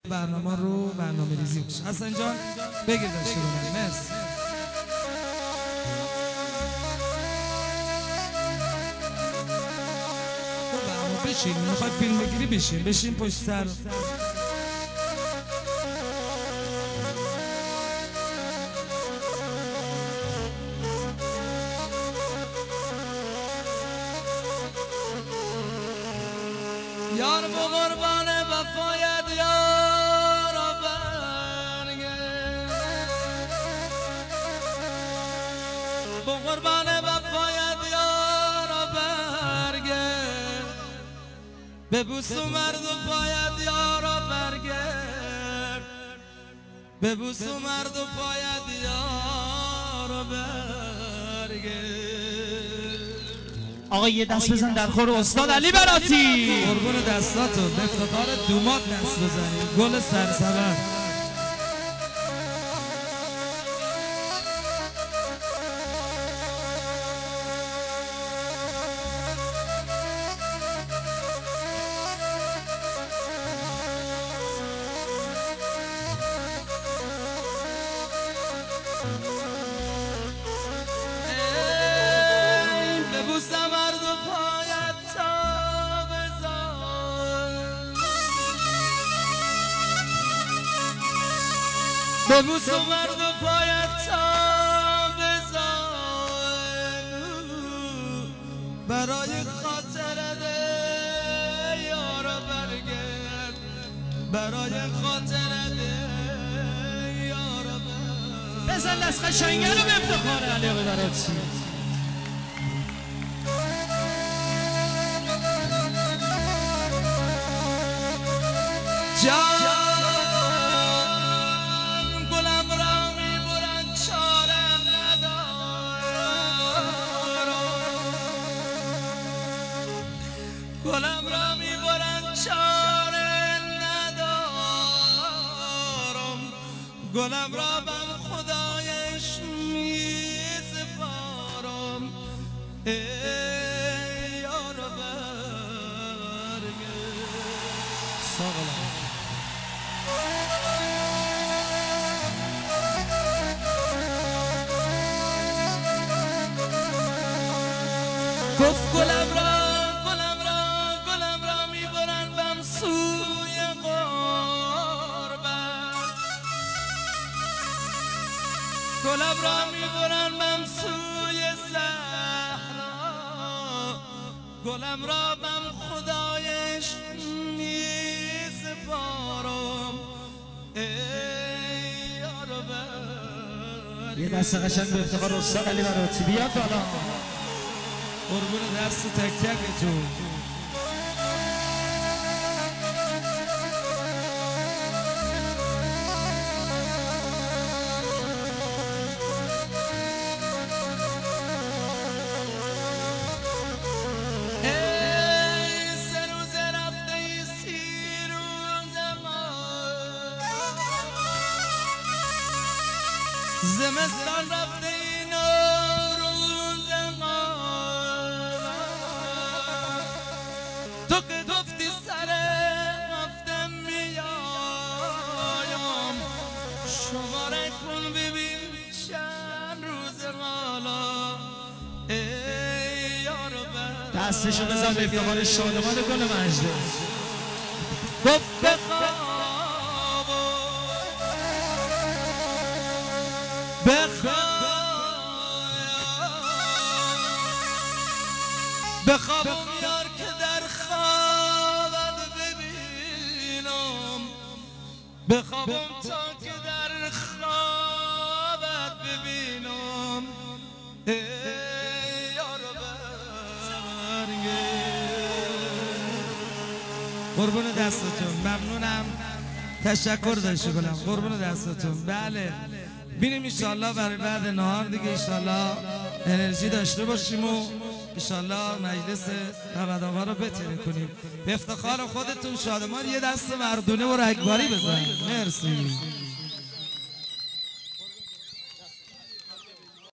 برنامه رو برنامه ریزی بشه. حسن جان بگیر داشته باشید. مرسی. بشین میخواد فیلم بگیری بشین پشت سر. یار با قربان وفایت یارا برگرد، با قربان وفایت یارا برگرد، ببوس و مرد و پایت یارا برگرد، ببوس و مرد و پایت یارا برگرد. آقا یه دست بزن در خور استاد علی براتی. قربون دستاتو، به افتخار دومات دست بزنی. گل سرسبد. ببوس و مرد و پایت تا بزن، برای خاطرت یارا برگرد، برای خاطرت یارا برگرد. بزن دست قشنگه رو به افتخار علی براتی. گلم را میبرن چاره ندارم، گلم را بم خدایش میسپارم. ای یارو برگرد. گفت گلم را سوی غربت، گلم را میبرن بم سوی صحرا، گلم را بم خدایش میسپارم. ای یارو برگرد. یه دست قشنگ به افتخار استاد علی براتی. بیاد بالا. قربون دست تک تکتون. زمستان رفته این روز ما، تو که گفتی سر هفته میایم، شماره کن ببین چند روز حالا. ای یارو دستشو بزن به افتخار شادمان گل مجده. گفت بخواب بخوابم یار که در خوابت ببینم، بخوابم تا که در خوابت ببینم. ای یارو برگرد. قربون دستتون، ممنونم، تشکر داشته گلم. قربون دستتون. بله بینیم انشالله برای بعد نهار دیگه انشالله انرژی داشته باشیم و انشالله مجلس نودآوا رو بتره کنیم. به افتخار خودتون شادمان یه دست مردونه و رگباری بزنید. مرسی.